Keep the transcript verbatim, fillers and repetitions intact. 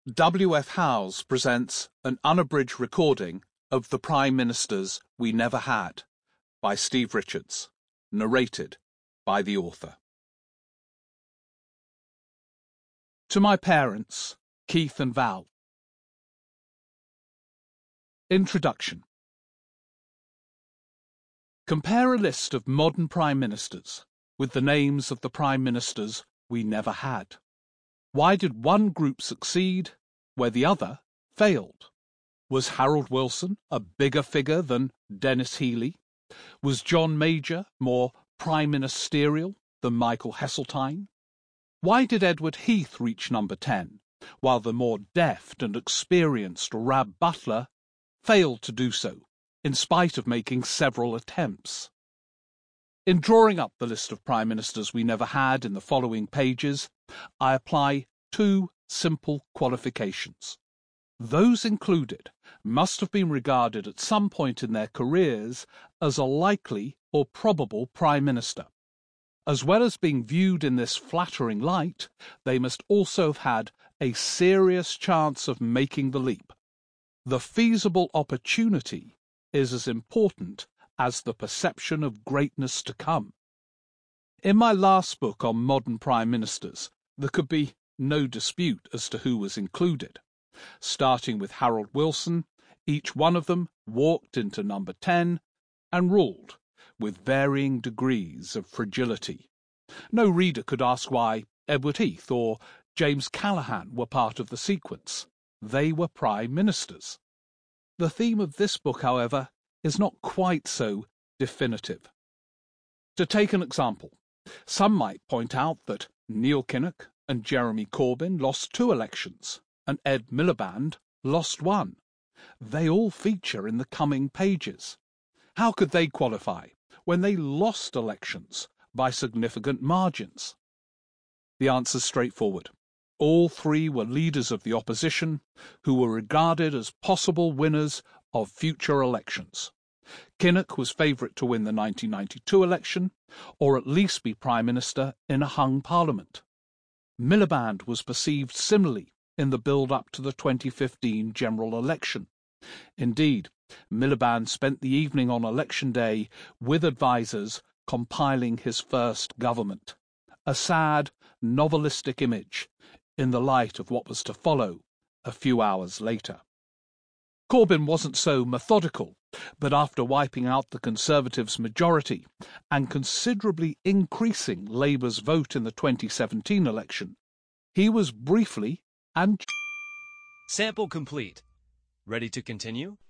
W F Howes presents an unabridged recording of The Prime Ministers We Never Had by Steve Richards, narrated by the author. To my parents, Keith and Val. Introduction. Compare a list of modern Prime Ministers with the names of the Prime Ministers we never had. Why did one group succeed where the other failed? Was Harold Wilson a bigger figure than Denis Healey? Was John Major more prime ministerial than Michael Heseltine? Why did Edward Heath reach number ten, while the more deft and experienced Rab Butler failed to do so, in spite of making several attempts? In drawing up the list of Prime Ministers we never had in the following pages, I apply two simple qualifications. Those included must have been regarded at some point in their careers as a likely or probable Prime Minister. As well as being viewed in this flattering light, they must also have had a serious chance of making the leap. The feasible opportunity is as important as the perception of greatness to come. In my last book on modern Prime Ministers, there could be no dispute as to who was included. Starting with Harold Wilson, each one of them walked into number ten and ruled, with varying degrees of fragility. No reader could ask why Edward Heath or James Callaghan were part of the sequence. They were Prime Ministers. The theme of this book, however, is not quite so definitive. To take an example, some might point out that Neil Kinnock and Jeremy Corbyn lost two elections, and Ed Miliband lost one. They all feature in the coming pages. How could they qualify when they lost elections by significant margins? The answer's straightforward. All three were leaders of the opposition who were regarded as possible winners of future elections. Kinnock was favourite to win the nineteen ninety-two election, or at least be Prime Minister in a hung Parliament. Miliband was perceived similarly in the build-up to the twenty fifteen general election. Indeed, Miliband spent the evening on election day with advisers compiling his first government, a sad, novelistic image in the light of what was to follow a few hours later. Corbyn wasn't so methodical, but after wiping out the Conservatives' majority and considerably increasing Labour's vote in the twenty seventeen election, he was briefly and... Sample complete. Ready to continue?